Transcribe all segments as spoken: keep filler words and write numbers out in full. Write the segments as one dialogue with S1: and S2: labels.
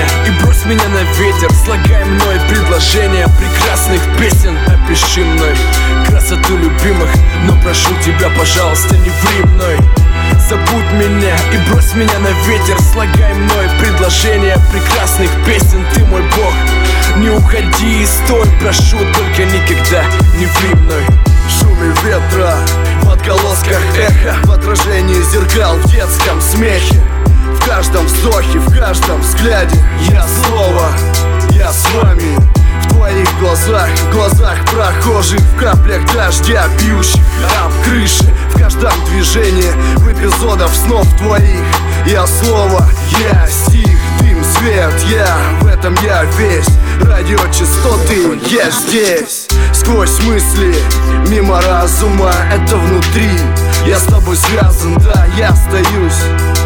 S1: меня и брось меня на ветер. Слагай мной предложения прекрасных песен. Опиши мной красоту любимых, но прошу тебя, пожалуйста, не ври мной. Забудь меня и брось меня на ветер. Слагай мной предложения прекрасных песен. Ты мой Бог, не уходи и стой, прошу, только никогда не ври мной.
S2: В шуме ветра, в отголосках эха, в отражении зеркал, в детском смехе, в каждом вздохе, в каждом взгляде я слово, я с вами. В твоих глазах, в глазах прохожих, в каплях дождя, бьющих об крыши, в каждом движении, в эпизодах снов твоих я слово, я стих, дым, свет, я в этом я весь. Радиочастоты, я здесь. Сквозь мысли, мимо разума, это внутри. Я с тобой связан, да, я остаюсь.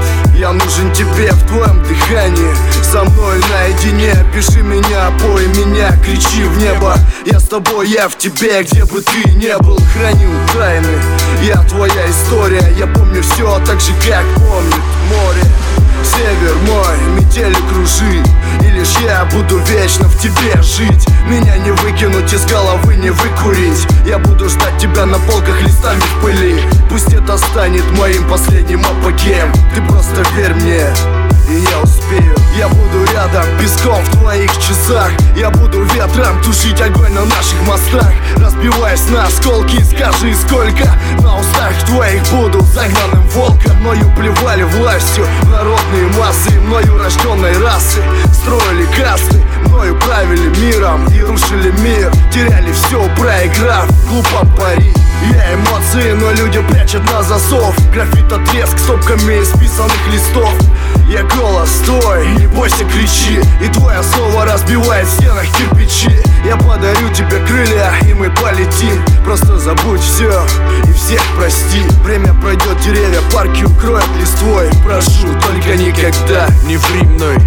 S2: Я нужен тебе в твоем дыхании, со мной наедине. Пиши меня, пой меня, кричи в небо. Я с тобой, я в тебе, где бы ты не был. Храню тайны, я твоя история. Я помню все так же, как помнит море. Север мой, метели кружит, и лишь я буду вечно в тебе жить. Меня не выкинуть из головы, не выкурить. Я буду ждать тебя на полках листами в пыли. Пусть это станет моим последним апогеем. Ты просто верь мне, и я успею. Я буду рядом, песком в твоих часах. Я буду ветром тушить огонь на наших мостах. Разбиваясь на осколки, скажи сколько. На устах твоих буду загнанным волком. Мною плевали властью народные массы, мною рожденной расы строили касты, мною правили миром и рушили мир. Теряли все, проиграв в глупом пари. Я эмоции, но люди прячут на засов. Граффит, треск стопками исписанных листов. Я голос твой, не бойся, кричи. И твое слово разбивает в стенах кирпичи. Я подарю тебе крылья, и мы полетим. Просто забудь все и всех прости. Время пройдет, деревья, парки укроют листвой. Прошу, только никогда
S1: не ври мной.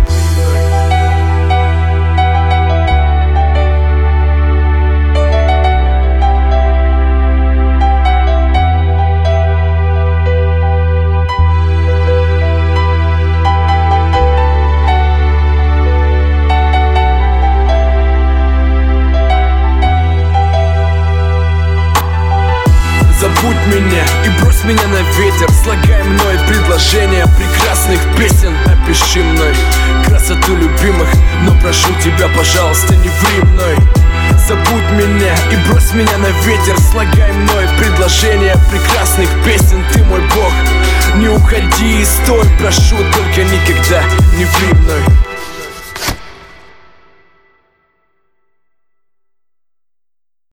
S1: Забудь меня и брось меня на ветер. Слагай мной предложения прекрасных песен. Опиши мной красоту любимых, но прошу тебя, пожалуйста, не ври мной. Забудь меня и брось меня на ветер. Слагай мной предложения прекрасных песен. Ты мой Бог, не уходи и стой, прошу, только никогда не ври мной.